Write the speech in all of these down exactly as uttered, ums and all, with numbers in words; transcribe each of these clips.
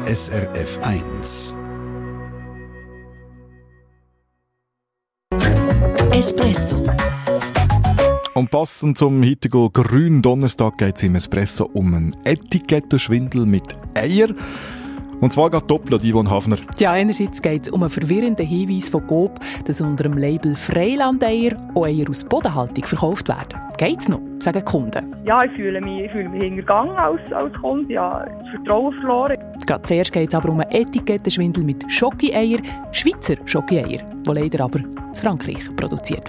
S R F eins. Espresso. Und passend zum heutigen grünen Donnerstag geht es im Espresso um einen Etikettenschwindel mit Eier. Und zwar geht doppelt, Yvonne Hafner. Ja, einerseits geht es um einen verwirrenden Hinweis von Coop, dass unter dem Label Freilandeier auch Eier aus Bodenhaltung verkauft werden. Geht's noch, sagen die Kunden. Ja, ich fühle mich, ich fühle mich hintergangen als, als Kunde. Ja, das Vertrauen verloren. Gerade zuerst geht es aber um einen Etikettenschwindel mit Schoki-Eier, Schweizer Schoki-Eier, die leider aber in Frankreich produziert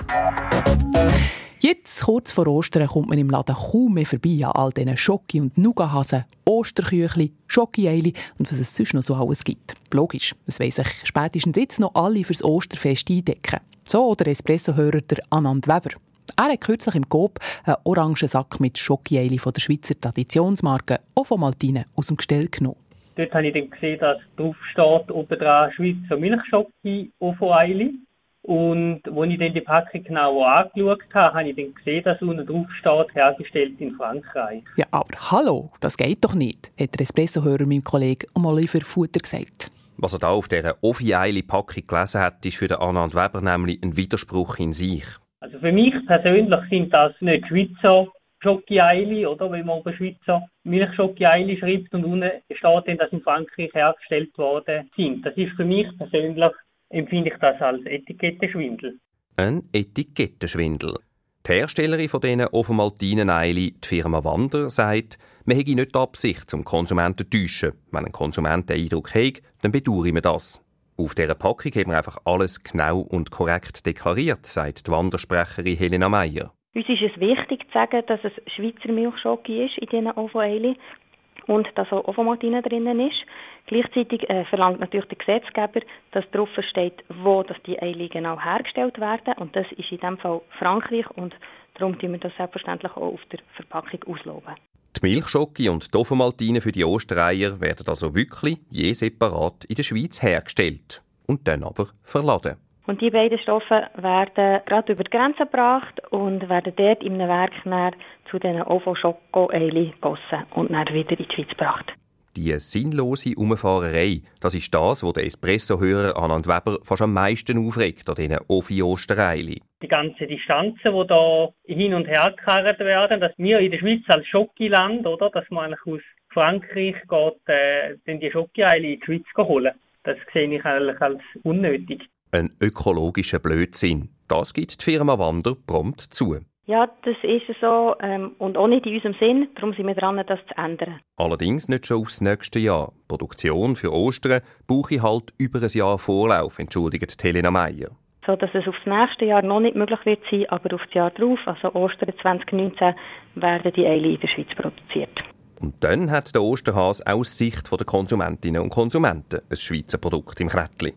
werden. Jetzt, kurz vor Ostern, kommt man im Laden kaum mehr vorbei an all diesen Schoki- und Nougathasen, Osterküchli, Schoki-Eili und was es sonst noch so alles gibt. Logisch, es wollen sich spätestens jetzt noch alle fürs Osterfest eindecken. So der Espresso-Hörer der Anand Weber. Er hat kürzlich im Coop einen orangen Sack mit Schoki-Eili von der Schweizer Traditionsmarke Ovomaltine aus dem Gestell genommen. Dort habe ich dann gesehen, dass drauf steht, oben dran Schweizer Milchschoki Ovo-Eili. Und als ich dann die Packung genauer angeschaut habe, habe ich dann gesehen, dass unten drauf steht, hergestellt in Frankreich. Ja, aber hallo, das geht doch nicht, hat der Espresso-Hörer meinem Kollegen Oliver Futter gesagt. Was er da auf dieser Ovi-Eili-Packung gelesen hat, ist für den Anand Weber nämlich ein Widerspruch in sich. Also für mich persönlich sind das nicht Schweizer Schoki-Eili, oder? Wenn man oben Schweizer Milchschoki-Eili schreibt und unten steht dann, dass in Frankreich hergestellt worden sind. Das ist für mich persönlich, empfinde ich das als Etikettenschwindel. Ein Etikettenschwindel. Die Herstellerin von diesen Ovomaltinen-Eili, die Firma Wander, sagt, man hätte nicht die Absicht, zum Konsumenten zu täuschen. Wenn ein Konsument den Eindruck hat, dann bedauere man das. Auf dieser Packung haben wir einfach alles genau und korrekt deklariert, sagt die Wandersprecherin Helena Meyer. Uns ist es wichtig zu sagen, dass es Schweizer Milchschoki ist in diesen Ovo-Eili und dass auch Ovomaltine drinnen ist. Gleichzeitig äh, verlangt natürlich der Gesetzgeber, dass drauf steht, wo dass die Eili genau hergestellt werden. Und das ist in diesem Fall Frankreich und darum tun wir das selbstverständlich auch auf der Verpackung ausloben. Die Milchschoki und die Ovomaltine für die Ostereier werden also wirklich je separat in der Schweiz hergestellt und dann aber verladen. Und die beiden Stoffe werden gerade über die Grenze gebracht und werden dort in einem Werk zu diesen Ovo-Schoko-Eili gegossen und dann wieder in die Schweiz gebracht. Die sinnlose Umfahrerei, das ist das, was der Espresso-Hörer Anand Weber fast am meisten aufregt an diesen Ovi-Ostereili. Die ganzen Distanzen, die da hin und her gekarrt werden, dass wir in der Schweiz als Schokiland, oder, dass man eigentlich aus Frankreich geht, äh, dann die Schoki-Eili in die Schweiz holen. Das sehe ich eigentlich als unnötig. Ein ökologischer Blödsinn. Das gibt die Firma Wander prompt zu. Ja, das ist so ähm, und auch nicht in unserem Sinn. Darum sind wir dran, das zu ändern. Allerdings nicht schon aufs nächste Jahr. Die Produktion für Ostern brauche ich halt über ein Jahr Vorlauf, entschuldigt Helena Meyer. So dass es aufs nächste Jahr noch nicht möglich wird sein, aber auf das Jahr darauf, also Ostern zwanzig neunzehn, werden die Eili in der Schweiz produziert. Und dann hat der Osterhase aus Sicht der Konsumentinnen und Konsumenten ein Schweizer Produkt im Krättli.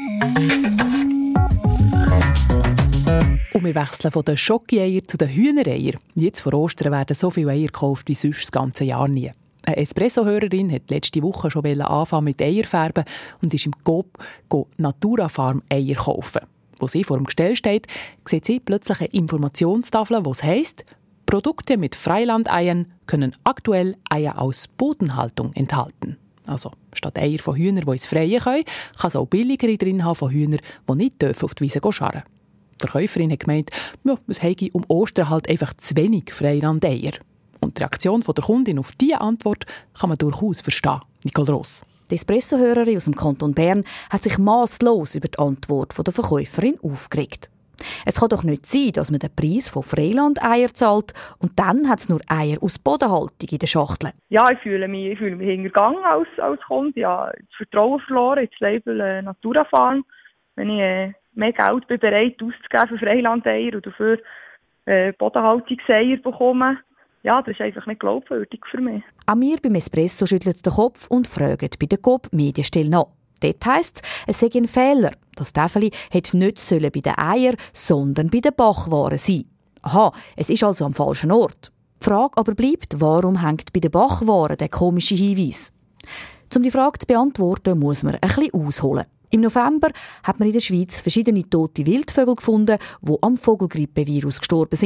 Und wir wechseln von den Schoki-Eiern zu den Hühnereiern. Jetzt vor Ostern werden so viele Eier gekauft wie sonst das ganze Jahr nie. Eine Espresso-Hörerin hat letzte Woche schon anfangen mit Eierfärben und ist im Coop Natura Farm Eier kaufen. Wo sie vor dem Gestell steht, sieht sie plötzlich eine Informationstafel, wo es heisst, Produkte mit Freilandeiern können aktuell Eier aus Bodenhaltung enthalten. Also statt Eier von Hühnern, die ins Freie können, kann es auch billigere drin haben von Hühnern, die nicht auf die Wiese scharren. Die Verkäuferin hat gemeint, ja, es habe um Ostern halt einfach zu wenig Freilandeier. Und die Reaktion der Kundin auf diese Antwort kann man durchaus verstehen. Nicole Ross. Die Espresso-Hörerin aus dem Kanton Bern hat sich masslos über die Antwort der Verkäuferin aufgeregt. Es kann doch nicht sein, dass man den Preis von Freilandeier zahlt und dann hat es nur Eier aus Bodenhaltung in der Schachtel. Ja, ich fühle mich, ich fühle mich hintergangen als, als Kunde. Ja, das Vertrauen verloren ins Label äh, Natura Farm. Wenn ich äh, mehr Geld bin bereit auszugeben für Freilandeier und dafür äh, Bodenhaltungseier bekomme, ja, das ist einfach nicht glaubwürdig für mich. Auch wir beim Espresso schütteln den Kopf und fragen bei der Coop-Medienstelle nach. Dort heisst es, es sei ein Fehler. Das Täfeli hätte nicht bei den Eiern, sondern bei den Bachwaren sein. Aha, es ist also am falschen Ort. Die Frage aber bleibt, warum hängt bei den Bachwaren der komische Hinweis? Um die Frage zu beantworten, muss man ein bisschen ausholen. Im November hat man in der Schweiz verschiedene tote Wildvögel gefunden, die am Vogelgrippevirus gestorben sind.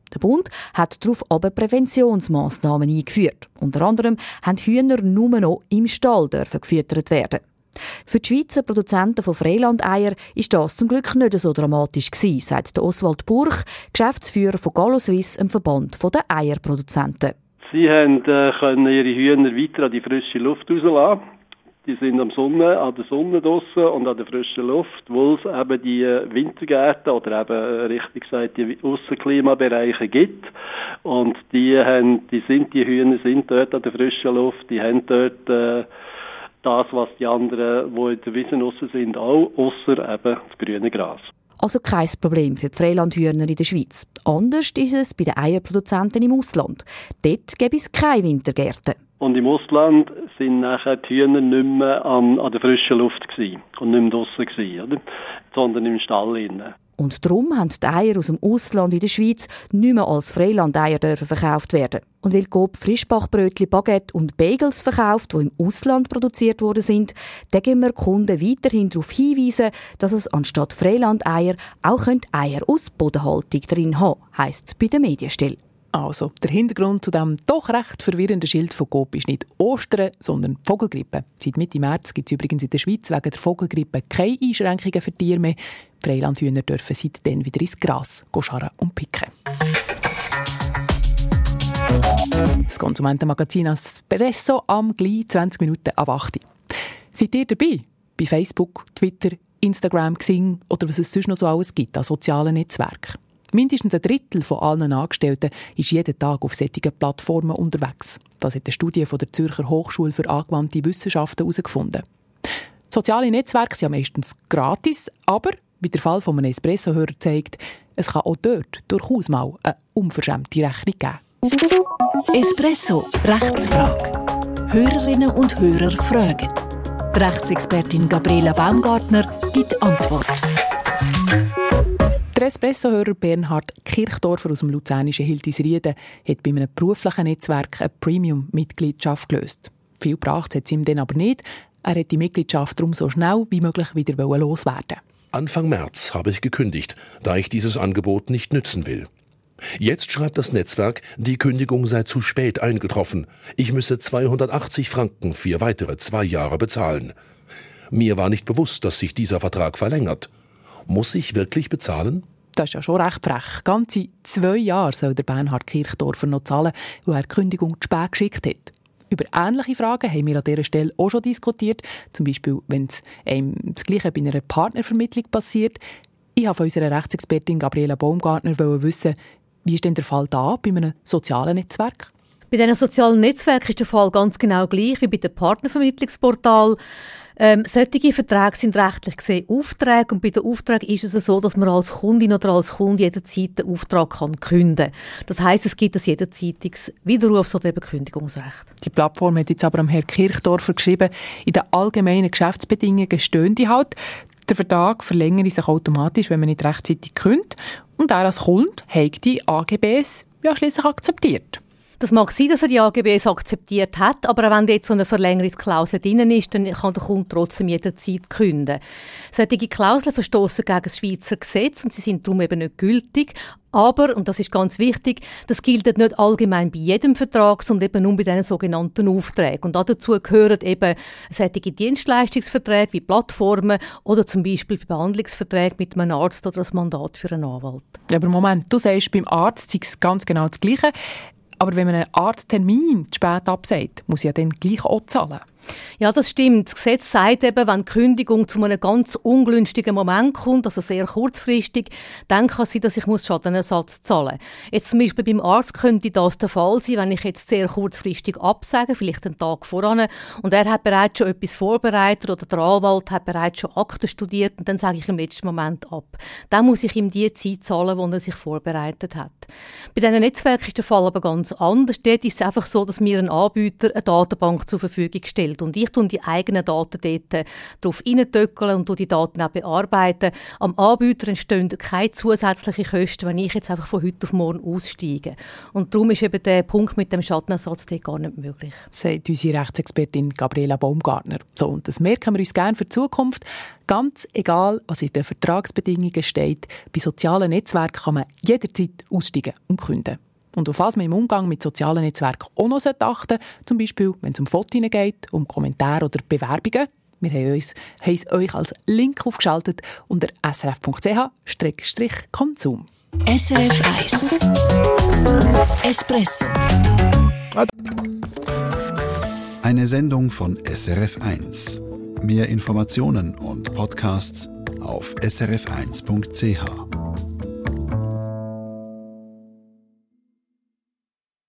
Der Bund hat darauf aber Präventionsmassnahmen eingeführt. Unter anderem haben Hühner nur noch im Stall dürfen gefüttert werden. Für die Schweizer Produzenten von Freilandeier ist das zum Glück nicht so dramatisch gewesen, sagt Oswald Burch, Geschäftsführer von Gallo Suisse, einem Verband der Eierproduzenten. Sie haben, äh, können ihre Hühner weiter an die frische Luft rauslassen. Die sind am Sonne, an der Sonne draussen und an der frischen Luft, wo es eben die Wintergärten oder eben richtig gesagt die Aussenklimabereiche gibt. Und die haben, die sind, die Hühner sind dort an der frischen Luft, die haben dort äh, das, was die anderen, die in der Wiese draussen sind, auch, ausser eben das grüne Gras. Also kein Problem für die Freilandhühner in der Schweiz. Anders ist es bei den Eierproduzenten im Ausland. Dort gibt es keine Wintergärten. Und im Ausland sind nachher die Hühner nicht mehr an, an der frischen Luft gewesen und nicht mehr draussen gewesen, oder? Sondern im Stall innen. Und darum haben die Eier aus dem Ausland in der Schweiz nicht mehr als Freilandeier dürfen verkauft werden. Und weil Coop Frischbachbrötchen, Baguette und Bagels verkauft, die im Ausland produziert worden sind, da geben wir Kunden weiterhin darauf hinweisen, dass es anstatt Freilandeier auch Eier aus Bodenhaltung drin haben, heisst es bei der Medienstelle. Also, der Hintergrund zu diesem doch recht verwirrenden Schild von Coop ist nicht Ostern, sondern die Vogelgrippe. Seit Mitte März gibt es übrigens in der Schweiz wegen der Vogelgrippe keine Einschränkungen für Tiere mehr. Die Freilandhühner dürfen seitdem wieder ins Gras scharren und picken. Das Konsumentenmagazin Espresso am gleich zwanzig Minuten ab acht Uhr. Seid ihr dabei? Bei Facebook, Twitter, Instagram, Xing oder was es sonst noch so alles gibt an sozialen Netzwerken. Mindestens ein Drittel von allen Angestellten ist jeden Tag auf solchen Plattformen unterwegs. Das hat eine Studie von der Zürcher Hochschule für angewandte Wissenschaften herausgefunden. Soziale Netzwerke sind ja meistens gratis, aber, wie der Fall von einem Espresso-Hörer zeigt, es kann auch dort durchaus mal eine unverschämte Rechnung geben. Espresso Rechtsfrage. Hörerinnen und Hörer fragen. Die Rechtsexpertin Gabriela Baumgartner gibt Antwort. Der Espresso-Hörer Bernhard Kirchdorfer aus dem luzernischen Hildisrieden hat bei einem beruflichen Netzwerk eine Premium-Mitgliedschaft gelöst. Viel gebracht hat es ihm dann aber nicht. Er hat die Mitgliedschaft darum so schnell wie möglich wieder loswerden. Anfang März habe ich gekündigt, da ich dieses Angebot nicht nützen will. Jetzt schreibt das Netzwerk, die Kündigung sei zu spät eingetroffen. Ich müsse zweihundertachtzig Franken für weitere zwei Jahre bezahlen. Mir war nicht bewusst, dass sich dieser Vertrag verlängert. Muss ich wirklich bezahlen? Das ist ja schon recht frech. Ganze zwei Jahre soll der Bernhard Kirchdorfer noch zahlen, weil er die Kündigung zu spät geschickt hat. Über ähnliche Fragen haben wir an dieser Stelle auch schon diskutiert. Zum Beispiel, wenn es einem das Gleiche bei einer Partnervermittlung passiert. Ich wollte von unserer Rechtsexpertin Gabriela Baumgartner wissen, wie ist denn der Fall da bei einem sozialen Netzwerk? Bei diesen sozialen Netzwerken ist der Fall ganz genau gleich wie bei den Partnervermittlungsportalen. Ähm, solche Verträge sind rechtlich gesehen Aufträge und bei den Aufträgen ist es so, dass man als Kundin oder als Kunde jederzeit den Auftrag kann künden. Das heisst, es gibt ein jederzeitiges Widerrufs- oder eben Kündigungsrecht. Die Plattform hat jetzt aber am Herrn Kirchdorfer geschrieben, in den allgemeinen Geschäftsbedingungen stehen die halt. Der Vertrag verlängert sich automatisch, wenn man nicht rechtzeitig kündigt. Und er als Kunde hat die A G Bs ja schliesslich akzeptiert. Das mag sein, dass er die A G Bs akzeptiert hat, aber auch wenn jetzt so eine Verlängerungsklausel drin ist, dann kann der Kunde trotzdem jederzeit kündigen. Solche Klauseln verstoßen gegen das Schweizer Gesetz und sie sind darum eben nicht gültig. Aber, und das ist ganz wichtig, das gilt nicht allgemein bei jedem Vertrag, sondern eben nur bei diesen sogenannten Aufträgen. Und dazu gehören eben solche Dienstleistungsverträge wie Plattformen oder zum Beispiel Behandlungsverträge mit einem Arzt oder das Mandat für einen Anwalt. Aber Moment, du sagst, beim Arzt sei es ganz genau das Gleiche. Aber wenn man einen Arzttermin zu spät absagt, muss ich ja dann gleich auch zahlen. Ja, das stimmt. Das Gesetz sagt eben, wenn die Kündigung zu einem ganz ungünstigen Moment kommt, also sehr kurzfristig, dann kann es sein, dass ich Schadenersatz zahlen muss. Jetzt zum Beispiel beim Arzt könnte das der Fall sein, wenn ich jetzt sehr kurzfristig absage, vielleicht einen Tag voran, und er hat bereits schon etwas vorbereitet oder der Anwalt hat bereits schon Akten studiert und dann sage ich im letzten Moment ab. Dann muss ich ihm die Zeit zahlen, die er sich vorbereitet hat. Bei diesen Netzwerken ist der Fall aber ganz anders. Dort ist es einfach so, dass mir ein Anbieter eine Datenbank zur Verfügung stellt. Geld. Und ich tue die eigenen Daten dort drauf reintöckeln und die Daten auch bearbeiten. Am Anbieter entstehen keine zusätzlichen Kosten, wenn ich jetzt einfach von heute auf morgen aussteige. Und darum ist eben der Punkt mit dem Schadenersatz gar nicht möglich. Sagt unsere Rechtsexpertin Gabriela Baumgartner. So, und das merken wir uns gerne für die Zukunft. Ganz egal, was in den Vertragsbedingungen steht, bei sozialen Netzwerken kann man jederzeit aussteigen und kündigen. Und auf was man im Umgang mit sozialen Netzwerken auch noch achten sollte, zum Beispiel, wenn es um Fotos geht, um Kommentare oder Bewerbungen. Wir haben uns, haben es euch als Link aufgeschaltet unter s r f punkt c h slash konsum. S R F eins Espresso. Eine Sendung von S R F eins. Mehr Informationen und Podcasts auf s r f eins punkt c h.